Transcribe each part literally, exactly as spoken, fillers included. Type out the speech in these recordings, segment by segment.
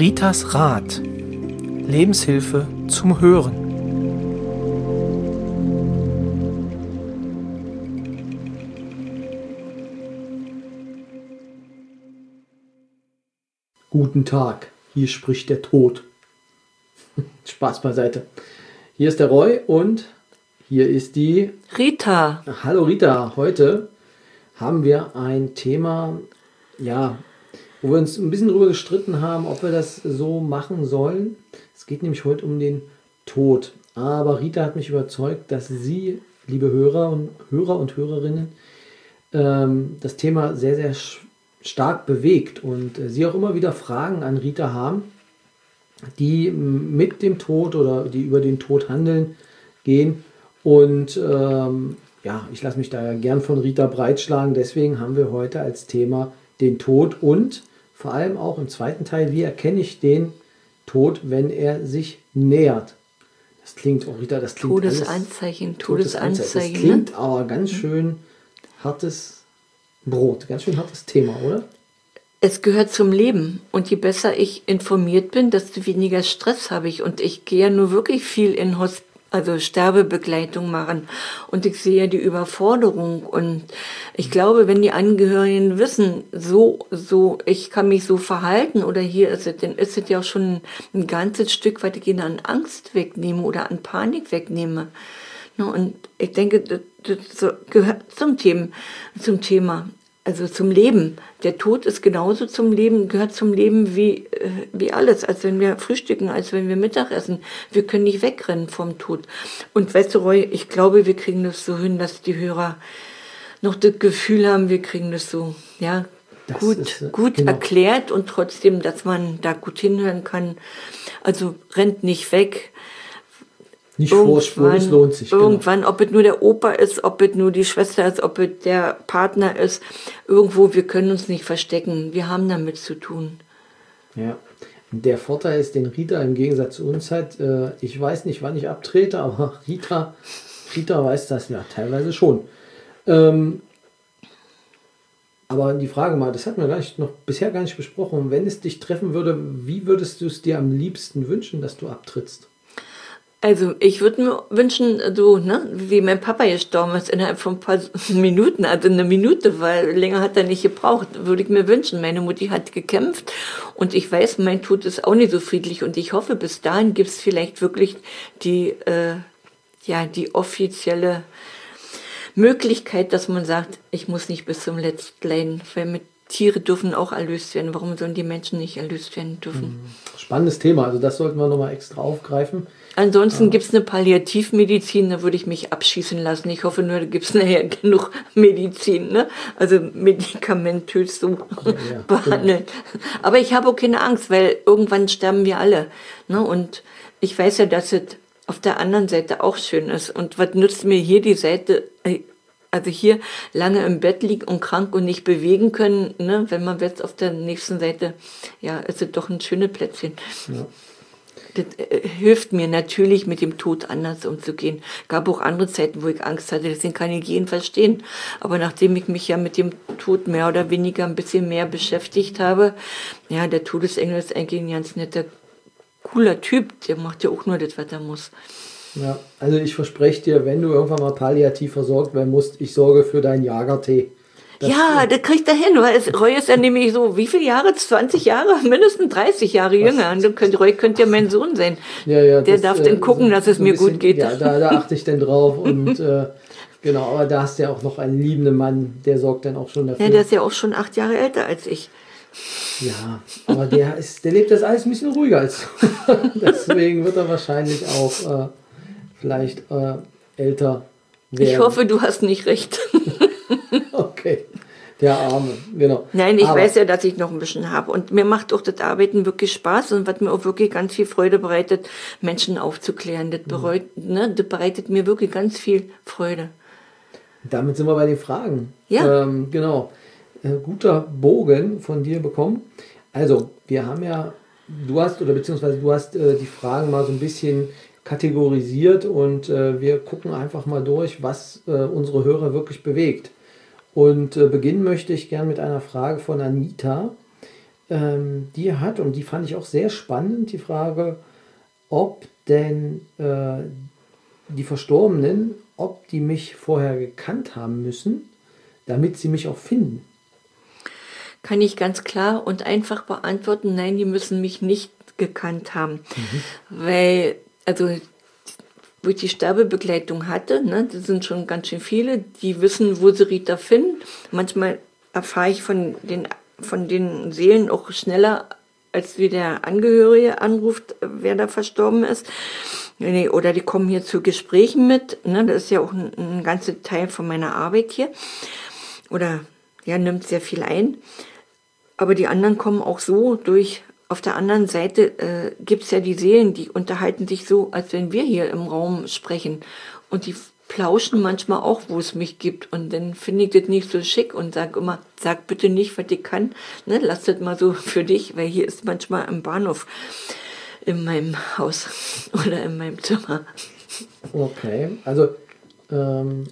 Ritas Rat. Lebenshilfe zum Hören. Guten Tag, hier spricht der Tod. Spaß beiseite. Hier ist der Roy und hier ist die Rita. Hallo Rita, heute haben wir ein Thema, ja, wo wir uns ein bisschen drüber gestritten haben, ob wir das so machen sollen. Es geht nämlich heute um den Tod. Aber Rita hat mich überzeugt, dass Sie, liebe Hörer und Hörer und Hörerinnen, ähm, das Thema sehr, sehr stark bewegt und äh, Sie auch immer wieder Fragen an Rita haben, die mit dem Tod oder die über den Tod handeln, gehen. Und ähm, ja, ich lasse mich da ja gern von Rita breitschlagen. Deswegen haben wir heute als Thema den Tod und vor allem auch im zweiten Teil, wie erkenne ich den Tod, wenn er sich nähert. Das klingt, oh Rita, das klingt Todesanzeichen, alles, Todesanzeichen. Todesanzeichen. Das klingt ne? aber ganz schön hartes Brot, ganz schön hartes Thema, oder? Es gehört zum Leben und je besser ich informiert bin, desto weniger Stress habe ich und ich gehe ja nur wirklich viel in Hosp- also Sterbebegleitung machen und ich sehe ja die Überforderung und ich glaube, wenn die Angehörigen wissen, so, so, ich kann mich so verhalten oder hier ist es, dann ist es ja auch schon ein ganzes Stück, was ich ihnen an Angst wegnehme oder an Panik wegnehme. Und ich denke, das, das gehört zum Thema, zum Thema. Also zum Leben. Der Tod ist genauso zum Leben, gehört zum Leben wie, äh, wie alles. Als wenn wir frühstücken, als wenn wir Mittag essen. Wir können nicht wegrennen vom Tod. Und weißt du, Roy, ich glaube, wir kriegen das so hin, dass die Hörer noch das Gefühl haben, wir kriegen das so, ja, das gut, ist, gut genau. erklärt und trotzdem, dass man da gut hinhören kann. Also rennt nicht weg. Nicht vorspulen, es lohnt sich. Irgendwann, genau. Ob es nur der Opa ist, ob es nur die Schwester ist, ob es der Partner ist, irgendwo, wir können uns nicht verstecken. Wir haben damit zu tun. Ja, der Vorteil ist, den Rita im Gegensatz zu uns hat, äh, ich weiß nicht, wann ich abtrete, aber Rita, Rita weiß das ja teilweise schon. Ähm, aber die Frage mal, das hatten wir gar nicht, noch bisher gar nicht besprochen. Wenn es dich treffen würde, wie würdest du es dir am liebsten wünschen, dass du abtrittst? Also ich würde mir wünschen, so ne, wie mein Papa gestorben ist, innerhalb von ein paar Minuten, also eine Minute, weil länger hat er nicht gebraucht, würde ich mir wünschen. Meine Mutti hat gekämpft und ich weiß, mein Tod ist auch nicht so friedlich und ich hoffe, bis dahin gibt es vielleicht wirklich die, äh, ja, die offizielle Möglichkeit, dass man sagt, ich muss nicht bis zum letzten leiden, weil mit Tiere dürfen auch erlöst werden. Warum sollen die Menschen nicht erlöst werden dürfen? Spannendes Thema, also das sollten wir nochmal extra aufgreifen. Ansonsten ja. gibt es eine Palliativmedizin, da würde ich mich abschießen lassen. Ich hoffe nur, da gibt es nachher genug Medizin, ne? Also medikamentös so ja, ja, behandelt. Genau. Aber ich habe auch keine Angst, weil irgendwann sterben wir alle. Ne? Und ich weiß ja, dass es auf der anderen Seite auch schön ist. Und was nützt mir hier die Seite, also hier lange im Bett liegen und krank und nicht bewegen können, ne? Wenn man jetzt auf der nächsten Seite, ja, ist es doch ein schönes Plätzchen. Ja. Das äh, hilft mir natürlich, mit dem Tod anders umzugehen. Gab auch andere Zeiten, wo ich Angst hatte, deswegen kann ich jeden verstehen. Aber nachdem ich mich ja mit dem Tod mehr oder weniger ein bisschen mehr beschäftigt habe, ja, der Todesengel ist eigentlich ein ganz netter, cooler Typ. Der macht ja auch nur das, was er muss. Ja, also ich verspreche dir, wenn du irgendwann mal palliativ versorgt werden musst, ich sorge für deinen Jagertee. Das ja, das kriegt er hin, weil es, Roy ist ja nämlich so, wie viele Jahre? zwanzig Jahre? Mindestens dreißig Jahre was? Jünger. Und könnt, Roy könnte ja mein Sohn sein. Ja, ja, der das, darf äh, dann gucken, so, dass es so mir bisschen, gut geht. Ja, da, da achte ich dann drauf. Und äh, genau, aber da hast du ja auch noch einen liebenden Mann, der sorgt dann auch schon dafür. Ja, der ist ja auch schon acht Jahre älter als ich. Ja, aber der, ist, der lebt das alles ein bisschen ruhiger als du. Deswegen wird er wahrscheinlich auch äh, vielleicht äh, älter werden. Ich hoffe, du hast nicht recht. Okay, der Arme, genau. Nein, ich aber weiß ja, dass ich noch ein bisschen habe. Und mir macht auch das Arbeiten wirklich Spaß und was mir auch wirklich ganz viel Freude bereitet, Menschen aufzuklären. Das, bereut, ne, das bereitet mir wirklich ganz viel Freude. Damit sind wir bei den Fragen. Ja. Ähm, genau. Äh, guter Bogen von dir bekommen. Also, wir haben ja, du hast, oder beziehungsweise du hast äh, die Fragen mal so ein bisschen kategorisiert und äh, wir gucken einfach mal durch, was äh, unsere Hörer wirklich bewegt. Und äh, beginnen möchte ich gern mit einer Frage von Anita. ähm, die hat, und die fand ich auch sehr spannend, die Frage, ob denn äh, die Verstorbenen, ob die mich vorher gekannt haben müssen, damit sie mich auch finden. Kann ich ganz klar und einfach beantworten, nein, die müssen mich nicht gekannt haben. Mhm. Weil, also, wo ich die Sterbebegleitung hatte, ne, das sind schon ganz schön viele, die wissen, wo sie Rita finden. Manchmal erfahre ich von den, von den Seelen auch schneller, als wie der Angehörige anruft, wer da verstorben ist. Oder die kommen hier zu Gesprächen mit. Ne, das ist ja auch ein, ein ganzer Teil von meiner Arbeit hier. Oder ja, nimmt sehr viel ein. Aber die anderen kommen auch so durch. Auf der anderen Seite äh, gibt es ja die Seelen, die unterhalten sich so, als wenn wir hier im Raum sprechen. Und die plauschen manchmal auch, wo es mich gibt. Und dann finde ich das nicht so schick und sage immer, sag bitte nicht, was ich kann. Ne, lass das mal so für dich, weil hier ist manchmal im Bahnhof in meinem Haus oder in meinem Zimmer. Okay, also ähm,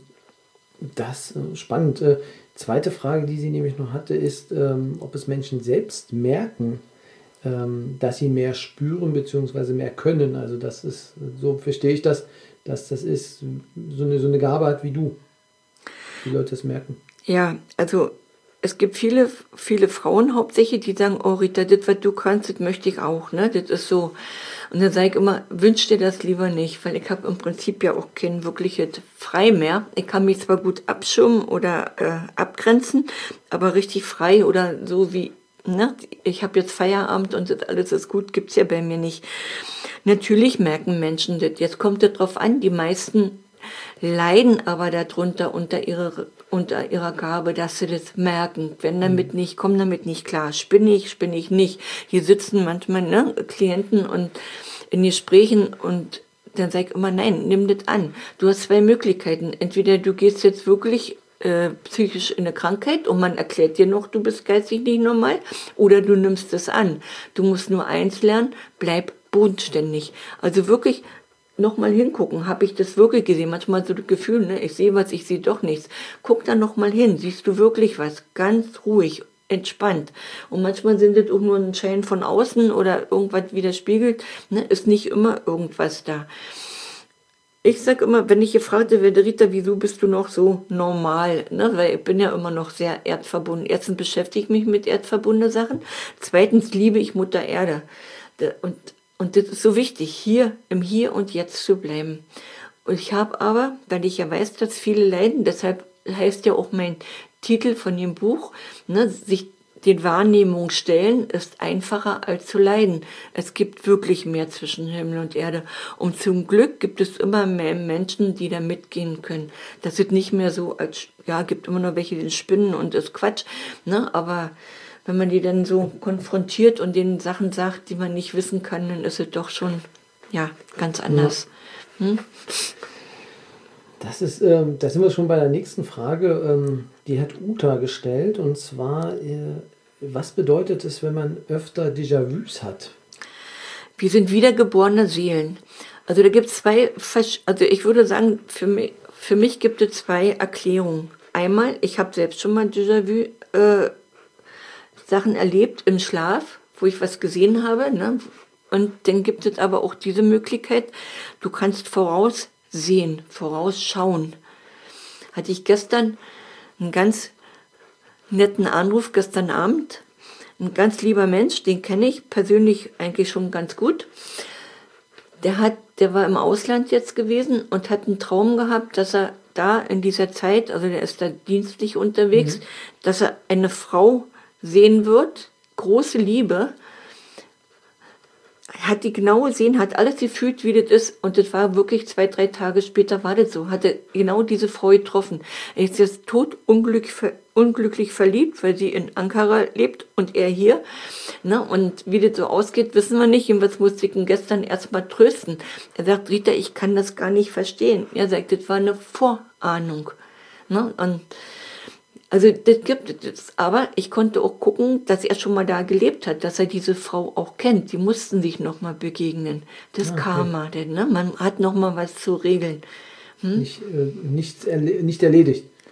das ist spannend. Äh, zweite Frage, die sie nämlich noch hatte, ist, ähm, ob es Menschen selbst merken, ähm, dass sie mehr spüren bzw. mehr können. Also das ist, so verstehe ich das, dass das ist so eine, so eine Gabe hat wie du. Die Leute es merken. Ja, also es gibt viele, viele Frauen hauptsächlich, die sagen, oh Rita, das, was du kannst, das möchte ich auch. Ne? Das ist so. Und dann sage ich immer, wünsch dir das lieber nicht, weil ich habe im Prinzip ja auch kein wirkliches Frei mehr. Ich kann mich zwar gut abschirmen oder äh, abgrenzen, aber richtig frei oder so wie, ne? Ich habe jetzt Feierabend und das alles ist gut, gibt's ja bei mir nicht. Natürlich merken Menschen das. Jetzt kommt es drauf an, die meisten leiden aber darunter unter ihrer, unter ihrer Gabe, dass sie das merken. Wenn damit nicht, kommen damit nicht klar. Spinne ich, spinne ich nicht. Hier sitzen manchmal ne, Klienten und in Gesprächen und dann sage ich immer, nein, nimm das an. Du hast zwei Möglichkeiten. Entweder du gehst jetzt wirklich äh, psychisch in eine Krankheit und man erklärt dir noch, du bist geistig nicht normal, oder du nimmst es an. Du musst nur eins lernen, bleib bodenständig. Also wirklich nochmal hingucken, habe ich das wirklich gesehen? Manchmal so das Gefühl, ne, ich sehe was, ich sehe doch nichts. Guck da nochmal hin, siehst du wirklich was? Ganz ruhig, entspannt. Und manchmal sind das auch nur ein Schein von außen oder irgendwas widerspiegelt, ne, ist nicht immer irgendwas da. Ich sag immer, wenn ich gefragt werde, Rita, wieso bist du noch so normal? Ne? Weil ich bin ja immer noch sehr erdverbunden. Erstens beschäftige ich mich mit erdverbundenen Sachen. Zweitens liebe ich Mutter Erde. Und Und das ist so wichtig, hier im Hier und Jetzt zu bleiben. Und ich habe aber, weil ich ja weiß, dass viele leiden, deshalb heißt ja auch mein Titel von dem Buch, ne, sich den Wahrnehmungen stellen, ist einfacher als zu leiden. Es gibt wirklich mehr zwischen Himmel und Erde. Und zum Glück gibt es immer mehr Menschen, die da mitgehen können. Das ist nicht mehr so, als, ja, gibt immer noch welche, die spinnen und ist Quatsch, ne, aber wenn man die dann so konfrontiert und denen Sachen sagt, die man nicht wissen kann, dann ist es doch schon, ja, ganz anders. Ja. Hm? Das ist, ähm, da sind wir schon bei der nächsten Frage. Ähm, die hat Uta gestellt, und zwar, äh, was bedeutet es, wenn man öfter Déjà-vus hat? Wir sind wiedergeborene Seelen. Also da gibt es zwei, also ich würde sagen, für mich, für mich gibt es zwei Erklärungen. Einmal, ich habe selbst schon mal Déjà-vu äh, Sachen erlebt im Schlaf, wo ich was gesehen habe. Ne? Und dann gibt es aber auch diese Möglichkeit, du kannst voraussehen, vorausschauen. Hatte ich gestern einen ganz netten Anruf, gestern Abend. Ein ganz lieber Mensch, den kenne ich persönlich eigentlich schon ganz gut. Der, hat, der war im Ausland jetzt gewesen und hat einen Traum gehabt, dass er da in dieser Zeit, also der ist da dienstlich unterwegs, mhm. dass er eine Frau sehen wird, große Liebe, hat die genau gesehen, hat alles gefühlt, wie das ist, und das war wirklich zwei, drei Tage später war das so, hatte genau diese Frau getroffen. Er ist jetzt tot unglücklich, unglücklich verliebt, weil sie in Ankara lebt und er hier, ne? Und wie das so ausgeht, wissen wir nicht, jedenfalls musste ich ihn gestern erstmal trösten. Er sagt, Rita, ich kann das gar nicht verstehen. Er sagt, das war eine Vorahnung, ne? Und also das gibt es, aber ich konnte auch gucken, dass er schon mal da gelebt hat, dass er diese Frau auch kennt. Die mussten sich noch mal begegnen. Das okay. Karma, denn, ne? Man hat noch mal was zu regeln. Hm? Nicht, äh, nicht, erle- nicht erledigt.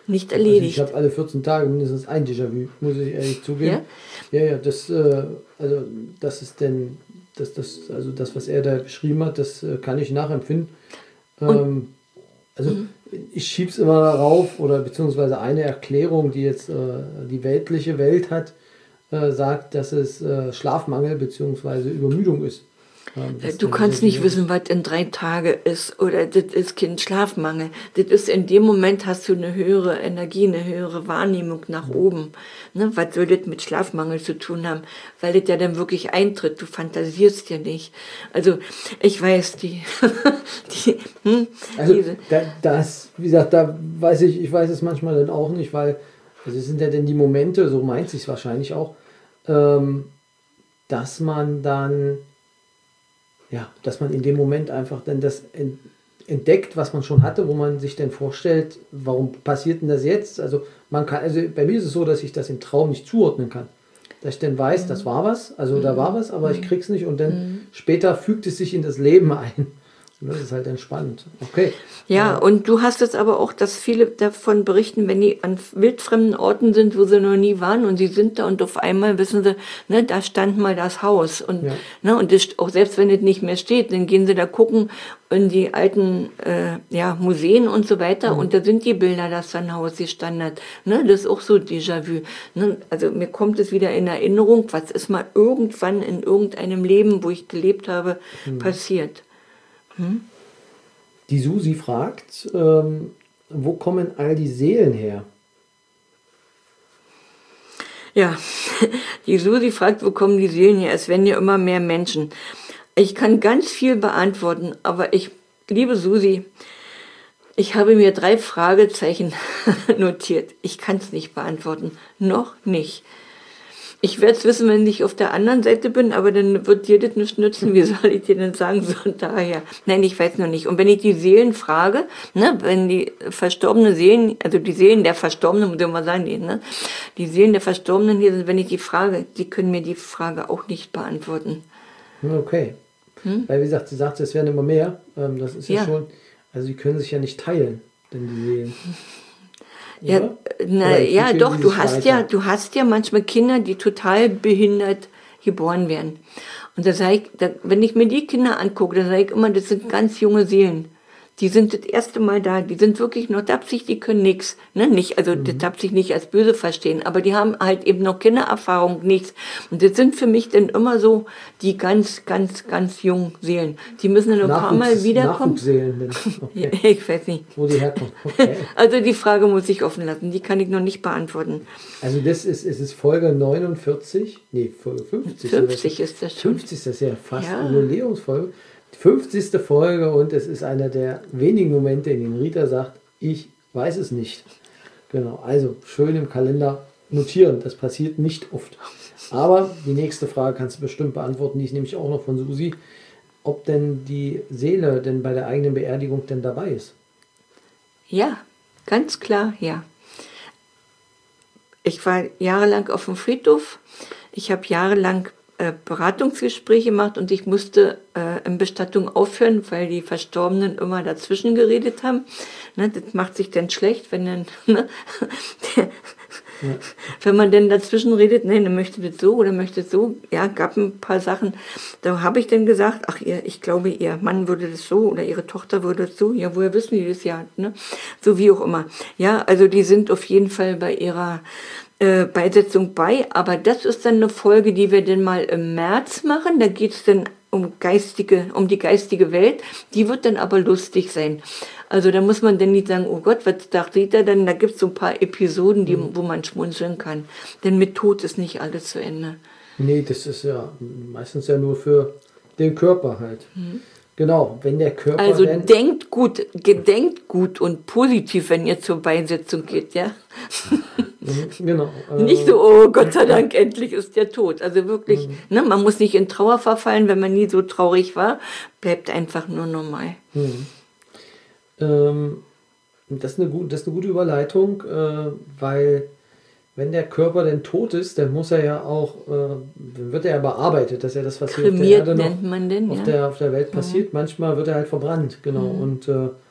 nicht Also erledigt. ich habe alle vierzehn Tage mindestens ein Déjà-vu, muss ich ehrlich zugeben. Ja, ja, ja das, äh, also das ist denn, das, das, also das, was er da beschrieben hat, das äh, kann ich nachempfinden. Ähm, also mhm. ich schiebe es immer darauf, oder beziehungsweise eine Erklärung, die jetzt äh, die weltliche Welt hat, äh, sagt, dass es äh, Schlafmangel beziehungsweise Übermüdung ist. Du kannst nicht wissen, was in drei Tagen ist, oder das ist kein Schlafmangel. Das ist in dem Moment, hast du eine höhere Energie, eine höhere Wahrnehmung nach oben. Ne? Was soll das mit Schlafmangel zu tun haben? Weil das ja dann wirklich eintritt, du fantasierst ja nicht. Also ich weiß, die... die hm, also diese. Da, das, wie gesagt, da weiß ich, ich weiß es manchmal dann auch nicht, weil also es sind ja dann die Momente, so meint sich wahrscheinlich auch, ähm, dass man dann ja, dass man in dem Moment einfach dann das entdeckt, was man schon hatte, wo man sich dann vorstellt, warum passiert denn das jetzt? Also man kann, also bei mir ist es so, dass ich das im Traum nicht zuordnen kann. Dass ich dann weiß, mhm. das war was, also mhm. da war was, aber ich krieg's nicht und dann mhm. später fügt es sich in das Leben ein. Und das ist halt entspannt. Okay. Ja, äh, und du hast es aber auch, dass viele davon berichten, wenn die an wildfremden Orten sind, wo sie noch nie waren und sie sind da und auf einmal wissen sie, ne, da stand mal das Haus. Und, ja. ne, und das, auch selbst wenn es nicht mehr steht, dann gehen sie da gucken in die alten äh, ja, Museen und so weiter mhm. und da sind die Bilder, dass da ein Haus gestanden hat. Ne, das ist auch so Déjà-vu. Ne? Also mir kommt es wieder in Erinnerung, was ist mal irgendwann in irgendeinem Leben, wo ich gelebt habe, mhm. passiert. Hm? Die Susi fragt, ähm, wo kommen all die Seelen her? Ja, die Susi fragt, wo kommen die Seelen her? Es werden ja immer mehr Menschen. Ich kann ganz viel beantworten, aber ich, liebe Susi, ich habe mir drei Fragezeichen notiert. Ich kann es nicht beantworten. Noch nicht. Ich werde es wissen, wenn ich auf der anderen Seite bin, aber dann wird dir das nicht nützen. Wie soll ich dir denn sagen? So daher. Nein, ich weiß noch nicht. Und wenn ich die Seelen frage, ne, wenn die verstorbenen Seelen, also die Seelen der Verstorbenen, muss ich mal sagen, die, ne, die Seelen der Verstorbenen hier sind, wenn ich die frage, die können mir die Frage auch nicht beantworten. Okay. Hm? Weil, wie gesagt, sie sagt, es werden immer mehr. Ähm, das ist ja, ja schon, also die können sich ja nicht teilen, denn die Seelen. Ja, na, ja doch, du hast weiter? ja, du hast ja manchmal Kinder, die total behindert geboren werden. Und da sage ich, da, wenn ich mir die Kinder angucke, da sage ich immer, das sind ganz junge Seelen. Die sind das erste Mal da, die sind wirklich noch dapsig, die können nichts. Ne? Nicht, also mhm. das dapsig nicht als böse verstehen, aber die haben halt eben noch Kindererfahrung, nichts. Und das sind für mich dann immer so die ganz, ganz, ganz jungen Seelen. Die müssen dann ein paar Mal wiederkommen. Nachwuchsseelen. Okay. Ich weiß nicht. Wo die herkommen. Okay. Also die Frage muss ich offen lassen, die kann ich noch nicht beantworten. Also das ist, es ist Folge neunundvierzig, nee, Folge fünfzig. fünfzig ist das schon. fünfzig ist das ja fast ja. eine Jubiläumsfolge. fünfzigste Folge und es ist einer der wenigen Momente, in denen Rita sagt, ich weiß es nicht. Genau, also schön im Kalender notieren, das passiert nicht oft. Aber die nächste Frage kannst du bestimmt beantworten, die ist nämlich auch noch von Susi, ob denn die Seele denn bei der eigenen Beerdigung denn dabei ist. Ja, ganz klar, ja. Ich war jahrelang auf dem Friedhof, ich habe jahrelang Beratungsgespräche gemacht und ich musste äh, in Bestattung aufhören, weil die Verstorbenen immer dazwischen geredet haben. Ne, das macht sich dann schlecht, wenn dann, ne, der, ja. wenn man dann dazwischen redet, nein, dann möchte das so oder möchte das so. Ja, gab ein paar Sachen. Da habe ich dann gesagt, ach, ihr, ich glaube, ihr Mann würde das so oder ihre Tochter würde das so. Ja, woher wissen die das ja? Ne? So wie auch immer. Ja, also die sind auf jeden Fall bei ihrer Äh, Beisetzung bei, aber das ist dann eine Folge, die wir dann mal im März machen. Da geht es dann um geistige, um die geistige Welt. Die wird dann aber lustig sein. Also da muss man dann nicht sagen, oh Gott, was sagt Rita denn? Da gibt es so ein paar Episoden, die, mhm. wo man schmunzeln kann. Denn mit Tod ist nicht alles zu Ende. Nee, das ist ja meistens ja nur für den Körper halt. Mhm. Genau, wenn der Körper Also denkt gut, gedenkt gut und positiv, wenn ihr zur Beisetzung geht, ja? Genau. Äh, nicht so, oh Gott sei Dank, endlich ist der tot. Also wirklich, mhm. ne, man muss nicht in Trauer verfallen, wenn man nie so traurig war. Bleibt einfach nur normal. Mhm. Ähm, das, ist eine gut, das ist eine gute Überleitung, äh, weil wenn der Körper denn tot ist, dann muss er ja auch, äh, dann wird er ja bearbeitet. Das ist ja das, was hier Kremiert auf der Erde nennt man den, auf, ja. der, auf der Welt passiert. Mhm. Manchmal wird er halt verbrannt, genau. Mhm. Und äh,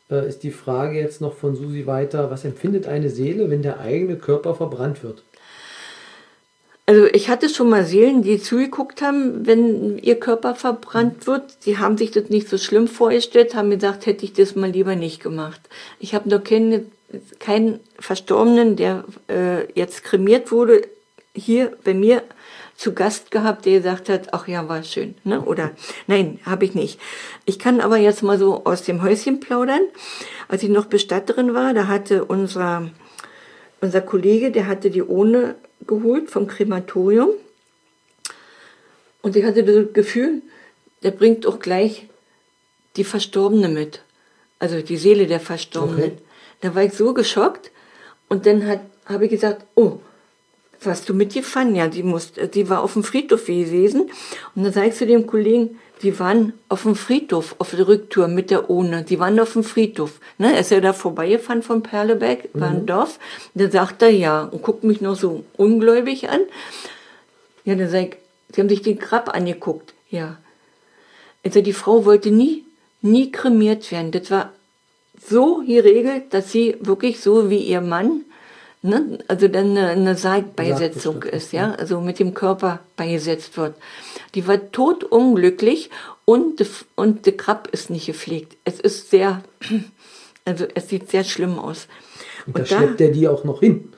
äh, ist die Frage jetzt noch von Susi weiter, was empfindet eine Seele, wenn der eigene Körper verbrannt wird? Also ich hatte schon mal Seelen, die zugeguckt haben, wenn ihr Körper verbrannt wird. Die haben sich das nicht so schlimm vorgestellt, haben gesagt, hätte ich das mal lieber nicht gemacht. Ich habe noch keinen, keinen Verstorbenen, der äh, jetzt kremiert wurde, hier bei mir zu Gast gehabt, der gesagt hat, ach ja, war schön, ne? Oder nein, habe ich nicht. Ich kann aber jetzt mal so aus dem Häuschen plaudern. Als ich noch Bestatterin war, da hatte unser, unser Kollege, der hatte die Urne geholt vom Krematorium. Und ich hatte das Gefühl, der bringt auch gleich die Verstorbene mit. Also die Seele der Verstorbenen. Okay. Da war ich so geschockt. Und dann hat, habe ich gesagt, oh, was hast du mitgefahren? Ja, die, musste, die war auf dem Friedhof gewesen. Und dann sage ich zu dem Kollegen, die waren auf dem Friedhof, auf der Rücktour mit der Urne. Die waren auf dem Friedhof. Ne, er ist ja da vorbeigefahren von Perleberg, war ein mhm. Dorf. Dann sagt er ja und guckt mich noch so ungläubig an. Ja, dann sag ich, sie haben sich den Grab angeguckt. Ja. Also die Frau wollte nie, nie kremiert werden. Das war so geregelt, dass sie wirklich so wie ihr Mann, ne, also dann eine, eine Sargbeisetzung ist, ja, also mit dem Körper beigesetzt wird. Die war totunglücklich und, und der Grab ist nicht gepflegt. Es ist sehr, also es sieht sehr schlimm aus. Und, und da schleppt er die auch noch hin.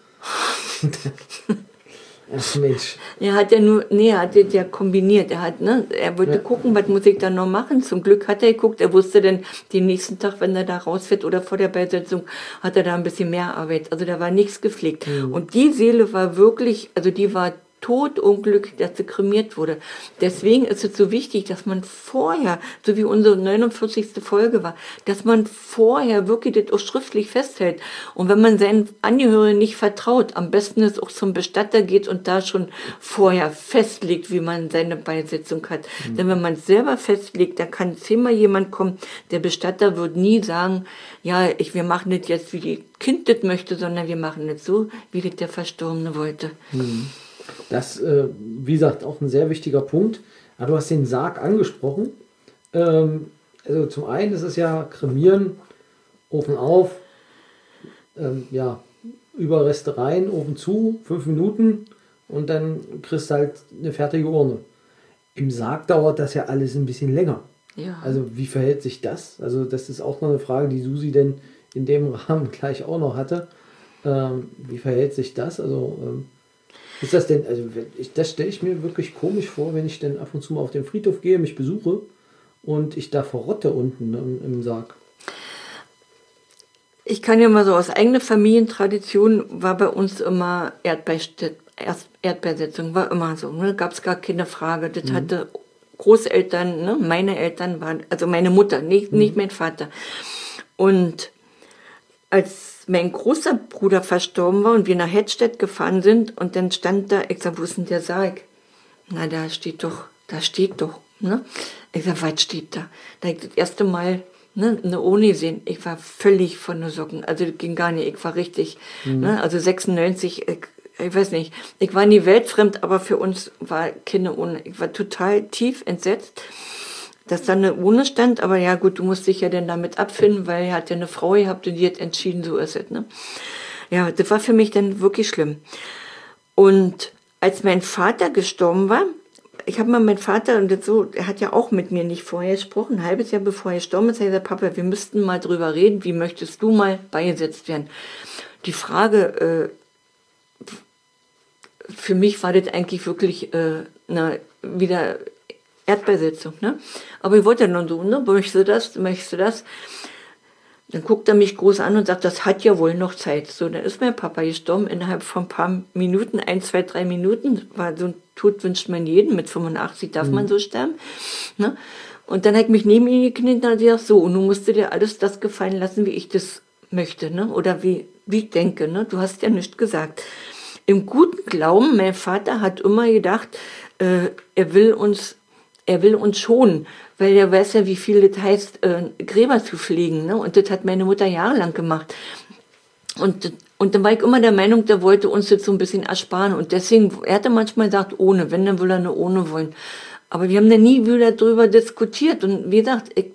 Ach Mensch. Er hat ja nur, nee, er hat das ja kombiniert. Er hat, ne, er wollte ja. gucken, was muss ich da noch machen. Zum Glück hat er geguckt. Er wusste dann den nächsten Tag, wenn er da rausfährt oder vor der Beisetzung, hat er da ein bisschen mehr Arbeit. Also da war nichts gepflegt. Mhm. Und die Seele war wirklich, also die war totunglücklich, dass sie kremiert wurde. Deswegen ist es so wichtig, dass man vorher, so wie unsere neunundvierzigste Folge war, dass man vorher wirklich das auch schriftlich festhält. Und wenn man seinen Angehörigen nicht vertraut, am besten ist auch zum Bestatter geht und da schon vorher festlegt, wie man seine Beisetzung hat. Mhm. Denn wenn man es selber festlegt, da kann zehnmal jemand kommen, der Bestatter wird nie sagen, ja, ich, wir machen das jetzt, wie die Kind das möchte, sondern wir machen das so, wie das der Verstorbene wollte. Mhm. Das, äh, wie gesagt, auch ein sehr wichtiger Punkt. Aber du hast den Sarg angesprochen. Ähm, also zum einen ist es ja kremieren, Ofen auf, ähm, ja, Überreste rein, Ofen zu, fünf Minuten und dann kriegst du halt eine fertige Urne. Im Sarg dauert das ja alles ein bisschen länger. Ja. Also wie verhält sich das? Also das ist auch noch eine Frage, die Susi denn in dem Rahmen gleich auch noch hatte. Ähm, wie verhält sich das? Also ähm, ist das denn, also ich, das stelle ich mir wirklich komisch vor, wenn ich dann ab und zu mal auf den Friedhof gehe, mich besuche und ich da verrotte unten im, im Sarg. Ich kann ja mal so aus eigener Familientradition war bei uns immer Erdbeerste- Erdbeersetzung, war immer so, ne? Gab es gar keine Frage. Das mhm. hatte Großeltern, ne? Meine Eltern waren, also meine Mutter, nicht, mhm. nicht mein Vater. Und als mein großer Bruder verstorben war und wir nach Hettstedt gefahren sind und dann stand da, ich sag, wo ist denn der Sarg? Na, da steht doch, da steht doch, ne? Ich sag, was steht da? Da hab ich das erste Mal, ne, eine Urne gesehen. Ich war völlig von den Socken, also das ging gar nicht, ich war richtig, mhm. ne? Also sechsundneunzig, ich, ich weiß nicht, ich war nie weltfremd, aber für uns war keine Urne. Ich war total tief entsetzt, dass da eine Urne stand, aber ja gut, du musst dich ja dann damit abfinden, weil er hat ja eine Frau gehabt und die hat entschieden, so ist es, ne? Ja, das war für mich dann wirklich schlimm. Und als mein Vater gestorben war, ich habe mal meinen Vater, und das so, er hat ja auch mit mir nicht vorher gesprochen, ein halbes Jahr bevor er gestorben ist, hat er gesagt, Papa, wir müssten mal drüber reden, wie möchtest du mal beigesetzt werden? Die Frage, äh, für mich war das eigentlich wirklich äh, na, wieder Erdbeersetzung, ne? Aber ich wollte dann so, ne? Möchtest du das, möchtest du das? Dann guckt er mich groß an und sagt, das hat ja wohl noch Zeit. So, dann ist mein Papa gestorben innerhalb von ein paar Minuten, ein, zwei, drei Minuten. War so ein Tod wünscht man jeden, mit fünfundachtzig darf mhm. man so sterben, ne? Und dann hat ich mich neben ihn gekniet und hat gesagt, so, und nun musst du dir alles das gefallen lassen, wie ich das möchte, ne? Oder wie, wie ich denke, ne? Du hast ja nichts gesagt. Im guten Glauben, mein Vater hat immer gedacht, äh, er will uns Er will uns schonen, weil er weiß ja, wie viel das heißt, äh, Gräber zu pflegen. Ne? Und das hat meine Mutter jahrelang gemacht. Und, und dann war ich immer der Meinung, der wollte uns jetzt so ein bisschen ersparen. Und deswegen, er hatte manchmal gesagt, ohne, wenn, dann will er eine ohne wollen. Aber wir haben da nie wieder drüber diskutiert. Und wie gesagt, ich,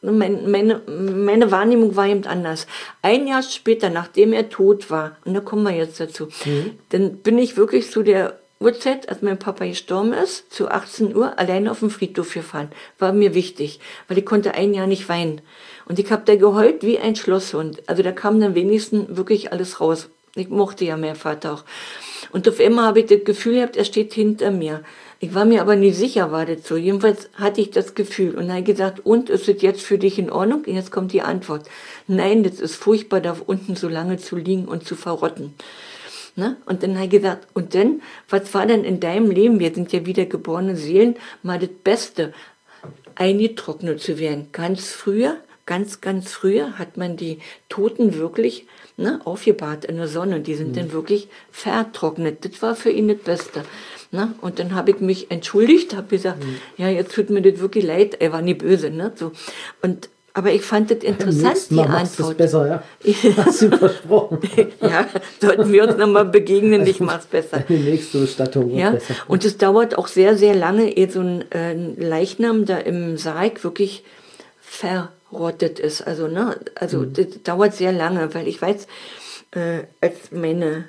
mein, meine, meine Wahrnehmung war eben anders. Ein Jahr später, nachdem er tot war, und da kommen wir jetzt dazu, mhm. dann bin ich wirklich zu der Uhrzeit, als mein Papa gestorben ist, zu achtzehn Uhr alleine auf den Friedhof gefahren. War mir wichtig, weil ich konnte ein Jahr nicht weinen. Und ich habe da geheult wie ein Schlosshund. Also da kam dann wenigstens wirklich alles raus. Ich mochte ja meinen Vater auch. Und auf einmal habe ich das Gefühl gehabt, er steht hinter mir. Ich war mir aber nicht sicher, war das so. Jedenfalls hatte ich das Gefühl. Und dann habe ich gesagt, und, ist es jetzt für dich in Ordnung? Und jetzt kommt die Antwort. Nein, das ist furchtbar, da unten so lange zu liegen und zu verrotten. Ne? Und dann habe ich gesagt, und dann, was war denn in deinem Leben, wir sind ja wiedergeborene Seelen, mal das Beste, eingetrocknet zu werden? Ganz früher, ganz, ganz früher hat man die Toten wirklich ne, aufgebahrt in der Sonne. Die sind mhm. dann wirklich vertrocknet. Das war für ihn das Beste. Ne? Und dann habe ich mich entschuldigt, habe gesagt, mhm. ja, jetzt tut mir das wirklich leid. Er war nie böse. Ne? So. Und aber ich fand das interessant, die Mal Antwort. Das besser, ja. Hast du versprochen. Ja, sollten wir uns nochmal begegnen, also, ich mach's besser. Die nächste Bestattung wird ja? besser. Und es dauert auch sehr, sehr lange, ehe so ein äh, Leichnam da im Sarg wirklich verrottet ist. Also, ne, also mhm. das dauert sehr lange, weil ich weiß, äh, als meine,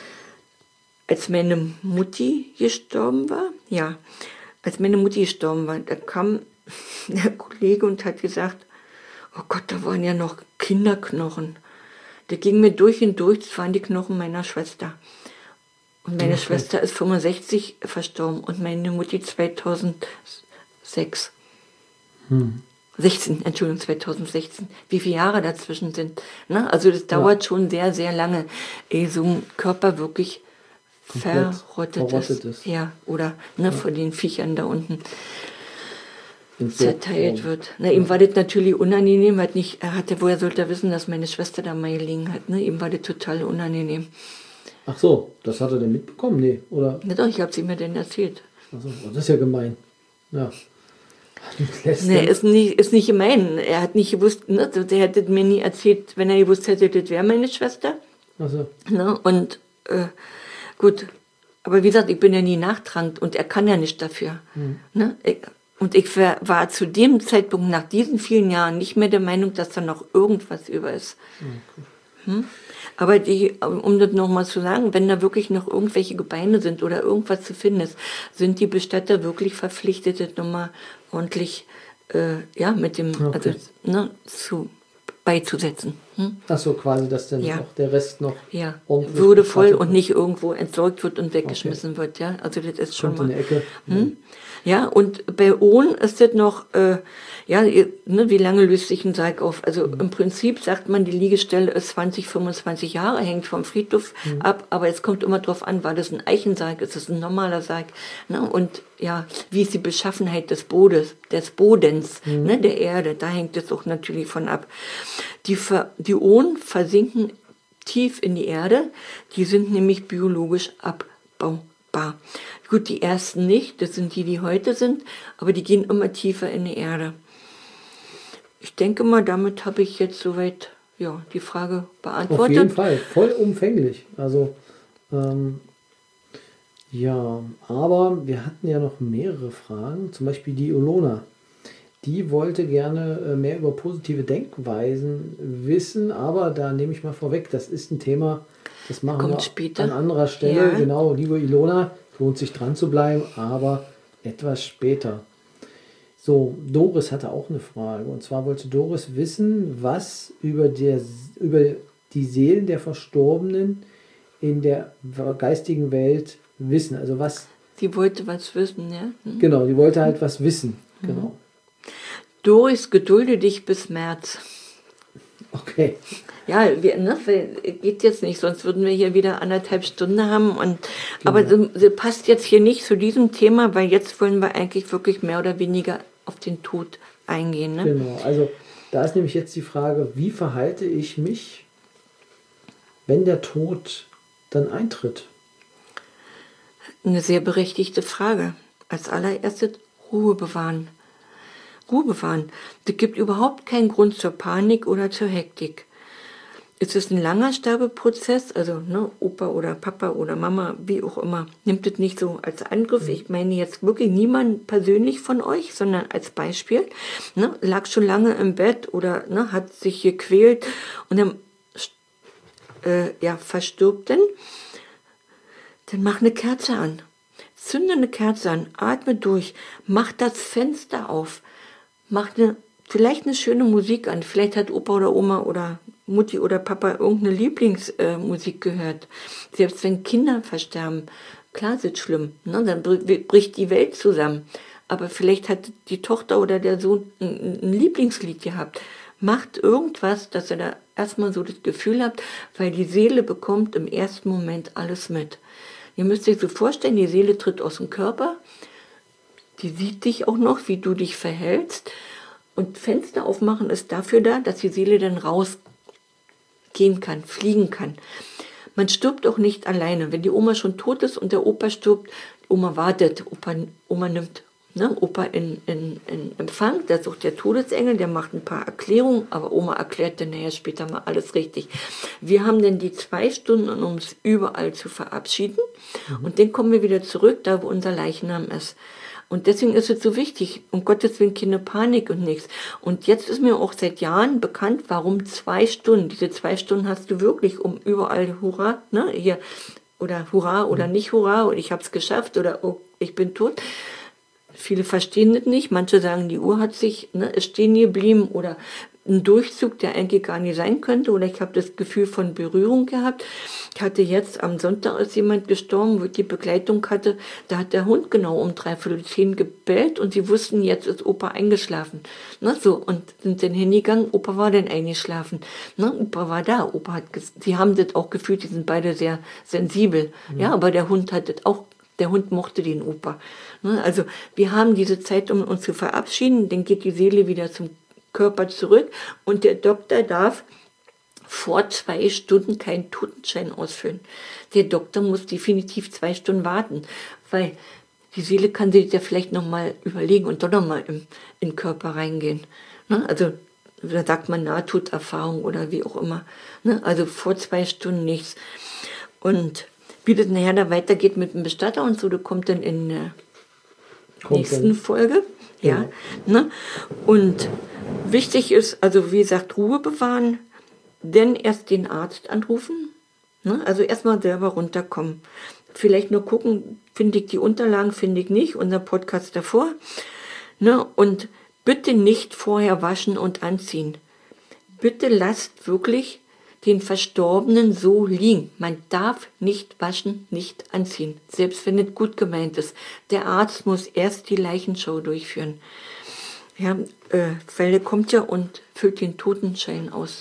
als meine Mutti gestorben war, ja, als meine Mutti gestorben war, da kam der Kollege und hat gesagt, oh Gott, da waren ja noch Kinderknochen. Der ging mir durch und durch, das waren die Knochen meiner Schwester. Und meine okay. Schwester ist fünfundsechzig verstorben und meine Mutti zweitausendsechs. Hm. sechzehn, Entschuldigung, zweitausendsechzehn. Wie viele Jahre dazwischen sind. Ne? Also das dauert ja. schon sehr, sehr lange, ehe so ein Körper wirklich verrottet, verrottet ist. ist. Ja, oder ne, ja. von den Viechern da unten zerteilt wird. Na, ihm war das natürlich unangenehm, hat nicht, er hatte, woher sollte er wissen, dass meine Schwester da mal gelegen hat, ne? Ihm war das total unangenehm. Ach so, das hat er denn mitbekommen? Nee, oder? Na doch, ich habe es ihm ja dann erzählt. Ach so, das ist ja gemein. Ja. Nee, ist nicht, ist nicht gemein. Er hat nicht gewusst, ne? Der hätte mir nie erzählt, wenn er gewusst hätte, das wäre meine Schwester. Ach so. Ne? Und äh, gut, aber wie gesagt, ich bin ja nie nachtragend und er kann ja nicht dafür. Hm. Ne? Ich, Und ich war zu dem Zeitpunkt, nach diesen vielen Jahren, nicht mehr der Meinung, dass da noch irgendwas über ist. Okay. Hm? Aber die, um das nochmal zu sagen, wenn da wirklich noch irgendwelche Gebeine sind oder irgendwas zu finden ist, sind die Bestatter wirklich verpflichtet, das nochmal ordentlich äh, ja, mit dem, okay. also, ne, zu, beizusetzen. Hm? Ach so, quasi, dass dann ja. auch der Rest noch ja. würdevoll und nicht irgendwo entsorgt wird und weggeschmissen okay. wird. Ja? Also das ist schon Kommt mal... in die Ecke. Hm? Ja, und bei Ohn ist das noch, äh, ja, ne, wie lange löst sich ein Sarg auf? Also mhm. im Prinzip sagt man, die Liegestelle ist zwanzig, fünfundzwanzig Jahre, hängt vom Friedhof mhm. ab, aber es kommt immer drauf an, war das ein Eichensarg, ist das ein normaler Sarg? Ne? Und ja, wie ist die Beschaffenheit des Bodens, des Bodens, mhm. ne, der Erde, da hängt es auch natürlich von ab. Die, Ver, die Ohn versinken tief in die Erde, die sind nämlich biologisch abbaubar. Gut, die ersten nicht, das sind die, die heute sind, aber die gehen immer tiefer in die Erde. Ich denke mal, damit habe ich jetzt soweit ja, die Frage beantwortet. Auf jeden Fall, vollumfänglich. Also, ähm, ja, aber wir hatten ja noch mehrere Fragen, zum Beispiel die Olona. Die wollte gerne mehr über positive Denkweisen wissen, aber da nehme ich mal vorweg, das ist ein Thema, das machen Kommt wir später. An anderer Stelle. Ja. Genau, liebe Ilona, lohnt sich dran zu bleiben, aber etwas später. So, Doris hatte auch eine Frage. Und zwar wollte Doris wissen, was über, der, über die Seelen der Verstorbenen in der geistigen Welt wissen. Also was... Die wollte was wissen, ja? Hm. Genau, die wollte halt was wissen. Hm. Genau. Doris, gedulde dich bis März. Okay. Ja, wir, ne, geht jetzt nicht, sonst würden wir hier wieder anderthalb Stunden haben. Und, genau. Aber sie, sie passt jetzt hier nicht zu diesem Thema, weil jetzt wollen wir eigentlich wirklich mehr oder weniger auf den Tod eingehen. Ne? Genau, also da ist nämlich jetzt die Frage, wie verhalte ich mich, wenn der Tod dann eintritt? Eine sehr berechtigte Frage. Als allererstes Ruhe bewahren. Ruhe bewahren. Es gibt überhaupt keinen Grund zur Panik oder zur Hektik. es ist ein langer Sterbeprozess, also ne, Opa oder Papa oder Mama, wie auch immer, nimmt es nicht so als Angriff. Ich meine jetzt wirklich niemand persönlich von euch, sondern als Beispiel. Ne, lag schon lange im Bett oder ne, hat sich gequält und dann äh, ja, verstirbt dann. Dann mach eine Kerze an. Zünde eine Kerze an, atme durch, mach das Fenster auf, mach eine, vielleicht eine schöne Musik an. Vielleicht hat Opa oder Oma oder Mutti oder Papa irgendeine Lieblingsmusik äh, gehört. Selbst wenn Kinder versterben, klar ist es schlimm, ne? Dann bricht die Welt zusammen. Aber vielleicht hat die Tochter oder der Sohn ein, ein Lieblingslied gehabt. Macht irgendwas, dass ihr da erstmal so das Gefühl habt, weil die Seele bekommt im ersten Moment alles mit. Ihr müsst euch so vorstellen, die Seele tritt aus dem Körper, die sieht dich auch noch, wie du dich verhältst. Und Fenster aufmachen ist dafür da, dass die Seele dann rausgehen kann, fliegen kann. Man stirbt auch nicht alleine. Wenn die Oma schon tot ist und der Opa stirbt, die Oma wartet, Opa, Oma nimmt ne, Opa in, in, in Empfang, da ist auch der Todesengel, der macht ein paar Erklärungen, aber Oma erklärt dann nachher später mal alles richtig. Wir haben dann die zwei Stunden, um uns überall zu verabschieden mhm. und dann kommen wir wieder zurück, da wo unser Leichnam ist. Und deswegen ist es so wichtig, um Gottes Willen keine Panik und nichts. Und jetzt ist mir auch seit Jahren bekannt, warum zwei Stunden. Diese zwei Stunden hast du wirklich, um überall Hurra, ne, hier, oder Hurra oder nicht Hurra, und ich habe es geschafft oder oh, ich bin tot. Viele verstehen das nicht. Manche sagen, die Uhr hat sich, ne, ist stehen geblieben oder ein Durchzug, der eigentlich gar nicht sein könnte. Oder ich habe das Gefühl von Berührung gehabt. Ich hatte jetzt am Sonntag ist jemand gestorben, wo ich die Begleitung hatte. Da hat der Hund genau um dreiviertel zehn gebellt und sie wussten, jetzt ist Opa eingeschlafen. Ne, so, und sind dann hingegangen. Opa war dann eingeschlafen. Ne, Opa war da. Opa hat, sie haben das auch gefühlt. Die sind beide sehr sensibel. Mhm. Ja, aber der Hund hat das auch. Der Hund mochte den Opa. Ne, also wir haben diese Zeit, um uns zu verabschieden. Dann geht die Seele wieder zum Körper zurück und der Doktor darf vor zwei Stunden keinen Totenschein ausfüllen. Der Doktor muss definitiv zwei Stunden warten, weil die Seele kann sich ja vielleicht nochmal überlegen und doch nochmal in den Körper reingehen. Ne? Also da sagt man Nahtoderfahrung oder wie auch immer. Ne? Also vor zwei Stunden nichts. Und wie das nachher da weitergeht mit dem Bestatter und so, das kommt dann in der kommt nächsten dann. Folge. Ja. ja. Ne? Und wichtig ist, also wie gesagt, Ruhe bewahren, dann erst den Arzt anrufen, ne? Also erstmal selber runterkommen. Vielleicht nur gucken, finde ich die Unterlagen, finde ich nicht, unser Podcast davor. Ne? Und bitte nicht vorher waschen und anziehen. Bitte lasst wirklich den Verstorbenen so liegen. Man darf nicht waschen, nicht anziehen, selbst wenn es gut gemeint ist. Der Arzt muss erst die Leichenschau durchführen. Ja, äh, weil der kommt ja und füllt den Totenschein aus.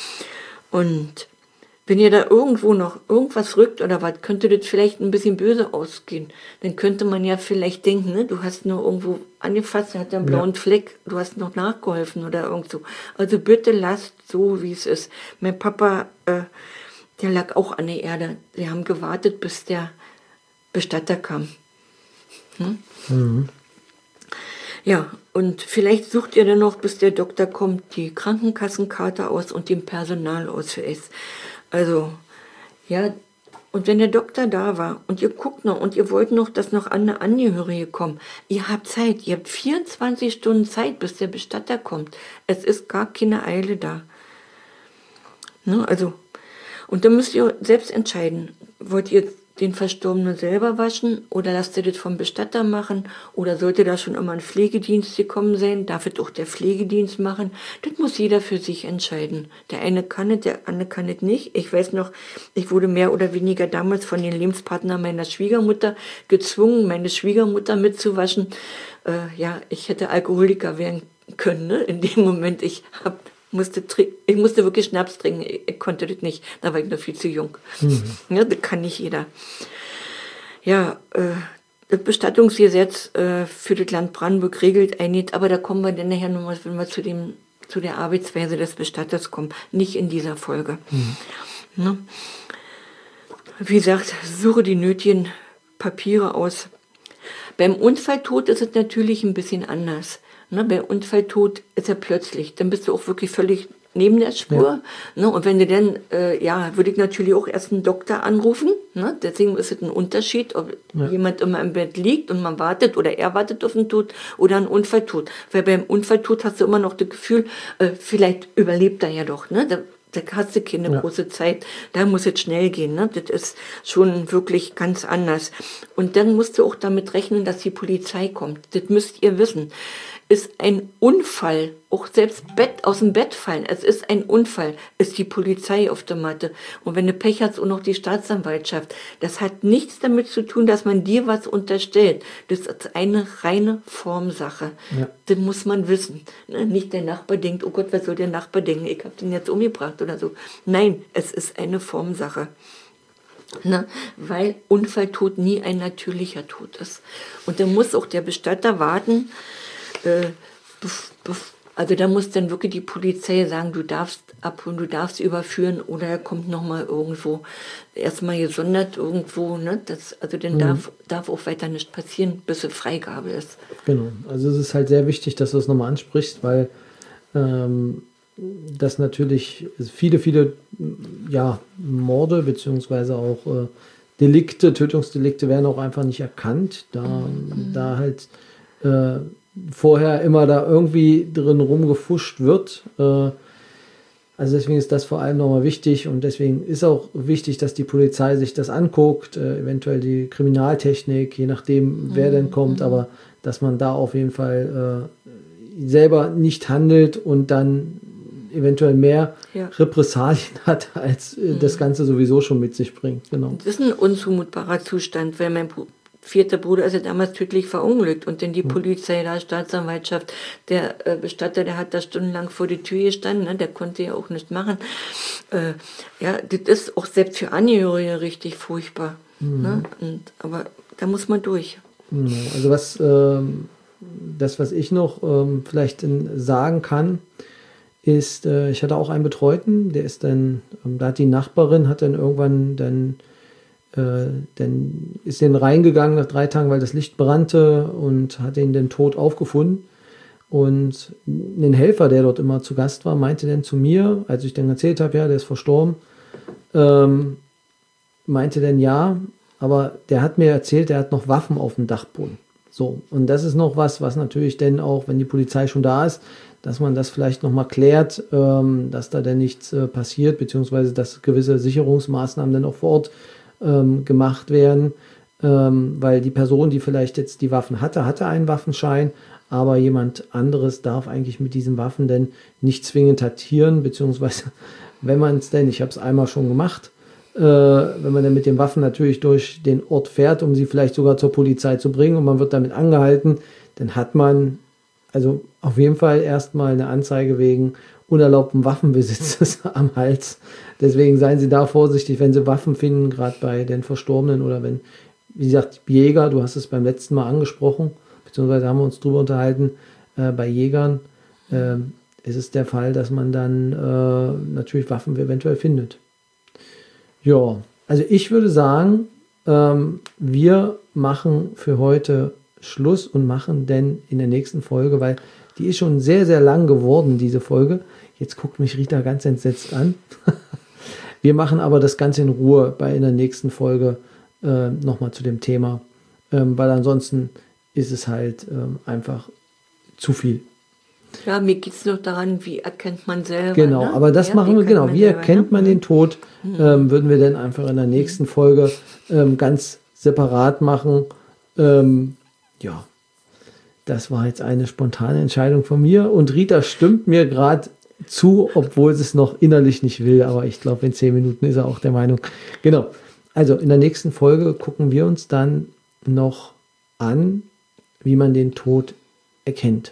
Und wenn ihr da irgendwo noch irgendwas rückt oder was, könnte das vielleicht ein bisschen böse ausgehen. Dann könnte man ja vielleicht denken, ne, du hast nur irgendwo angefasst, der hat einen blauen ja. Fleck, du hast noch nachgeholfen oder irgend so. Also bitte lasst so, wie es ist. Mein Papa, äh, der lag auch an der Erde. Wir haben gewartet, bis der Bestatter kam. Hm? Mhm. Ja, und vielleicht sucht ihr dann noch, bis der Doktor kommt, die Krankenkassenkarte aus und den Personalausweis. Also, ja, und wenn der Doktor da war und ihr guckt noch und ihr wollt noch, dass noch andere Angehörige kommen, ihr habt Zeit, ihr habt vierundzwanzig Stunden Zeit, bis der Bestatter kommt. Es ist gar keine Eile da. Ne, also, und dann müsst ihr selbst entscheiden, wollt ihr den Verstorbenen selber waschen oder lasst ihr das vom Bestatter machen oder sollte da schon immer ein Pflegedienst gekommen sein, darf es auch der Pflegedienst machen, das muss jeder für sich entscheiden. Der eine kann es, der andere kann es nicht. Ich weiß noch, ich wurde mehr oder weniger damals von den Lebenspartnern meiner Schwiegermutter gezwungen, meine Schwiegermutter mitzuwaschen. Äh, ja, ich hätte Alkoholiker werden können, ne? In dem Moment, ich hab Musste ich musste wirklich Schnaps trinken, ich, ich konnte das nicht, da war ich noch viel zu jung. Mhm. Ja, das kann nicht jeder. Ja, äh, das Bestattungsgesetz äh, für das Land Brandenburg regelt einiges, aber da kommen wir dann nachher nochmal, wenn wir zu, dem, zu der Arbeitsweise des Bestatters kommen, nicht in dieser Folge. Mhm. Ne? Wie gesagt, suche die nötigen Papiere aus. Beim Unfalltod ist es natürlich ein bisschen anders. Ne, bei Unfalltod ist er plötzlich. Dann bist du auch wirklich völlig neben der Spur. Ja. Ne? Und wenn du dann, äh, ja, würde ich natürlich auch erst einen Doktor anrufen. Ne? Deswegen ist es ein Unterschied, ob ja. jemand immer im Bett liegt und man wartet oder er wartet auf den Tod oder einen Unfalltod. Weil beim Unfalltod hast du immer noch das Gefühl, äh, vielleicht überlebt er ja doch. Ne? Da, da hast du keine ja. große Zeit. Da muss es schnell gehen. Ne? Das ist schon wirklich ganz anders. Und dann musst du auch damit rechnen, dass die Polizei kommt. Das müsst ihr wissen. Ist ein Unfall, auch selbst Bett, aus dem Bett fallen, es ist ein Unfall, ist die Polizei auf der Matte. Und wenn du Pech hast, auch noch die Staatsanwaltschaft. Das hat nichts damit zu tun, dass man dir was unterstellt. Das ist eine reine Formsache. Ja. Das muss man wissen. Nicht der Nachbar denkt, oh Gott, was soll der Nachbar denken? Ich habe den jetzt umgebracht oder so. Nein, es ist eine Formsache. Na, weil Unfalltod nie ein natürlicher Tod ist. Und dann muss auch der Bestatter warten. Äh, bef, bef, also da muss dann wirklich die Polizei sagen, du darfst abholen, du darfst überführen oder er kommt nochmal irgendwo, erstmal gesondert irgendwo, ne? Das, also dann mhm. darf, darf auch weiter nichts passieren, bis eine Freigabe ist. Genau, also es ist halt sehr wichtig, dass du das nochmal ansprichst, weil ähm, das natürlich viele, viele ja, Morde beziehungsweise auch äh, Delikte, Tötungsdelikte werden auch einfach nicht erkannt, da, mhm. da halt äh, vorher immer da irgendwie drin rumgefuscht wird. Also deswegen ist das vor allem nochmal wichtig und deswegen ist auch wichtig, dass die Polizei sich das anguckt, eventuell die Kriminaltechnik, je nachdem, wer mhm. denn kommt, aber dass man da auf jeden Fall äh, selber nicht handelt und dann eventuell mehr ja. Repressalien hat, als äh, mhm. das Ganze sowieso schon mit sich bringt. Genau. Das ist ein unzumutbarer Zustand, weil mein Bruder vierter Bruder ist ja damals tödlich verunglückt und dann die mhm. Polizei, da Staatsanwaltschaft, der äh, Bestatter, der hat da stundenlang vor die Tür gestanden, ne? Der konnte ja auch nichts machen. Äh, ja, das ist auch selbst für Angehörige richtig furchtbar. Mhm. Ne? Und, aber da muss man durch. Mhm. Also was, ähm, das, was ich noch ähm, vielleicht in, sagen kann, ist, äh, ich hatte auch einen Betreuten, der ist dann, ähm, da hat die Nachbarin, hat dann irgendwann dann Äh, dann ist er reingegangen nach drei Tagen, weil das Licht brannte und hat ihn dann tot aufgefunden. Und ein Helfer, der dort immer zu Gast war, meinte dann zu mir, als ich dann erzählt habe, ja, der ist verstorben, ähm, meinte dann ja, aber der hat mir erzählt, der hat noch Waffen auf dem Dachboden. So, und das ist noch was, was natürlich dann auch, wenn die Polizei schon da ist, dass man das vielleicht nochmal klärt, ähm, dass da dann nichts äh, passiert, beziehungsweise dass gewisse Sicherungsmaßnahmen dann auch vor Ort Ähm, gemacht werden, ähm, weil die Person, die vielleicht jetzt die Waffen hatte, hatte einen Waffenschein, aber jemand anderes darf eigentlich mit diesen Waffen denn nicht zwingend hantieren, beziehungsweise wenn man es denn, ich habe es einmal schon gemacht, äh, wenn man dann mit den Waffen natürlich durch den Ort fährt, um sie vielleicht sogar zur Polizei zu bringen und man wird damit angehalten, dann hat man also auf jeden Fall erstmal eine Anzeige wegen unerlaubten Waffenbesitzes am Hals. Deswegen seien Sie da vorsichtig, wenn Sie Waffen finden, gerade bei den Verstorbenen oder wenn, wie gesagt, Jäger, du hast es beim letzten Mal angesprochen, beziehungsweise haben wir uns drüber unterhalten, äh, bei Jägern äh, ist es der Fall, dass man dann äh, natürlich Waffen eventuell findet. Ja, also ich würde sagen, ähm, wir machen für heute Schluss und machen denn in der nächsten Folge, weil die ist schon sehr, sehr lang geworden, diese Folge. Jetzt guckt mich Rita ganz entsetzt an. Wir machen aber das Ganze in Ruhe bei in der nächsten Folge äh, nochmal zu dem Thema, ähm, weil ansonsten ist es halt ähm, einfach zu viel. Ja, mir geht es noch daran, wie erkennt man selber. Genau, ne? aber das ja, machen wir, genau, wie selber, erkennt ne? man den Tod, mhm. ähm, würden wir dann einfach in der nächsten Folge ähm, ganz separat machen. Ähm, ja, das war jetzt eine spontane Entscheidung von mir und Rita stimmt mir gerade zu, obwohl sie es noch innerlich nicht will, aber ich glaube, in zehn Minuten ist er auch der Meinung. Genau, also in der nächsten Folge gucken wir uns dann noch an, wie man den Tod erkennt.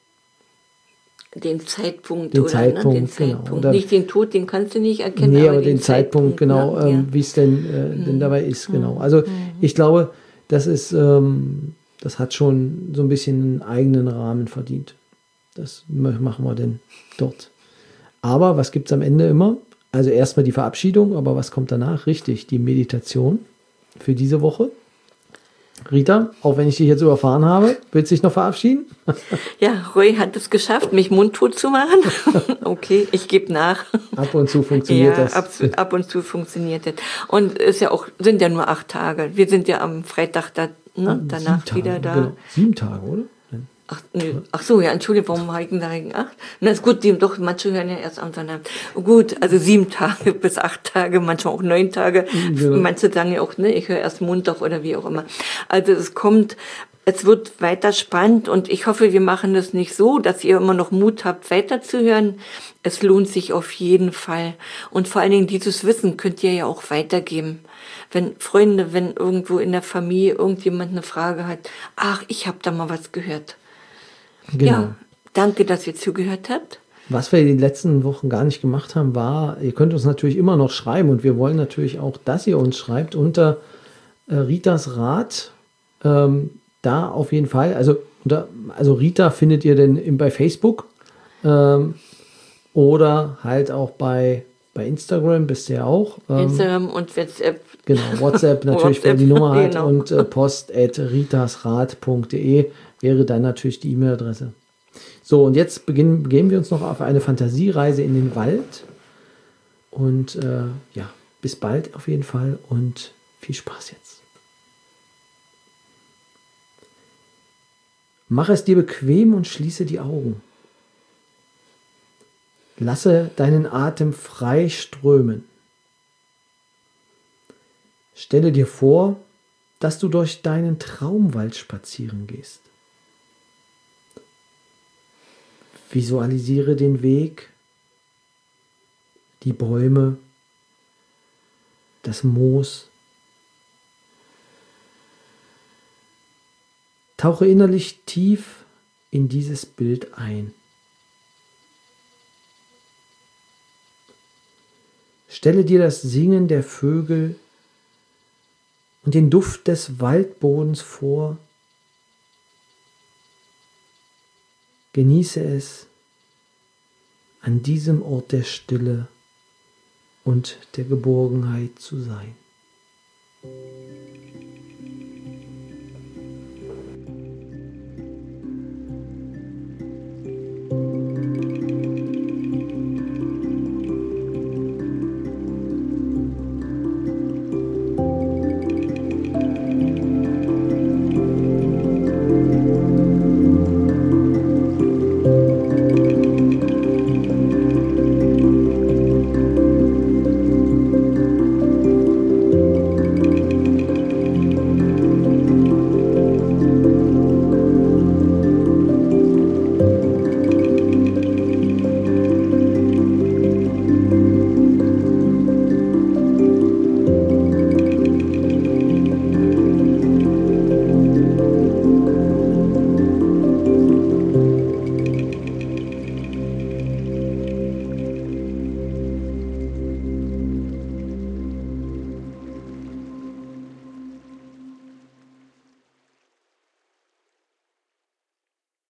Den Zeitpunkt, den oder? Zeitpunkt, Ne? Den genau. Zeitpunkt. Oder nicht den Tod, den kannst du nicht erkennen. Nee, aber, aber den, den Zeitpunkt, Zeitpunkt genau, ne? ähm, ja. wie es denn, äh, mhm. denn dabei ist, genau. Also mhm. ich glaube, das ist, ähm, das hat schon so ein bisschen einen eigenen Rahmen verdient. Das machen wir denn dort. Aber was gibt es am Ende immer? Also erstmal die Verabschiedung, aber was kommt danach? Richtig, die Meditation für diese Woche. Rita, auch wenn ich dich jetzt überfahren habe, willst du dich noch verabschieden? Ja, Roy hat es geschafft, mich mundtot zu machen. Okay, ich gebe nach. Ab und zu funktioniert ja, das. Ab, ab und zu funktioniert das. Und es ist ja auch, sind ja nur acht Tage. Wir sind ja am Freitag da, ne, danach Sieben wieder Tage, da. Genau. Sieben Tage, oder? Ach, nee. Ach so, ja, Entschuldigung, warum habe ich denn da gegen acht? Na, ist gut, die, doch, manche hören ja erst am Sonntag. Gut, also sieben Tage bis acht Tage, manchmal auch neun Tage. Genau. Manche sagen ja auch, ne, ich höre erst Montag oder wie auch immer. Also es kommt, es wird weiter spannend und ich hoffe, wir machen das nicht so, dass ihr immer noch Mut habt, weiterzuhören. Es lohnt sich auf jeden Fall. Und vor allen Dingen dieses Wissen könnt ihr ja auch weitergeben. Wenn Freunde, wenn irgendwo in der Familie irgendjemand eine Frage hat, ach, ich habe da mal was gehört. Genau. Ja, danke, dass ihr zugehört habt. Was wir in den letzten Wochen gar nicht gemacht haben, war, ihr könnt uns natürlich immer noch schreiben und wir wollen natürlich auch, dass ihr uns schreibt unter äh, Ritas Rat. Ähm, da auf jeden Fall. Also, unter, also Rita findet ihr denn in, bei Facebook ähm, oder halt auch bei, bei Instagram, bist du ja auch. Ähm, Instagram und WhatsApp. Genau, WhatsApp natürlich, WhatsApp, wer die Nummer hat genau. und äh, post at ritasrat punkt de wäre dann natürlich die E-Mail-Adresse. So, und jetzt beginnen, begeben wir uns noch auf eine Fantasiereise in den Wald. Und äh, ja, bis bald auf jeden Fall und viel Spaß jetzt. Mach es dir bequem und schließe die Augen. Lasse deinen Atem frei strömen. Stelle dir vor, dass du durch deinen Traumwald spazieren gehst. Visualisiere den Weg, die Bäume, das Moos. Tauche innerlich tief in dieses Bild ein. Stelle dir das Singen der Vögel und den Duft des Waldbodens vor. Genieße es, an diesem Ort der Stille und der Geborgenheit zu sein.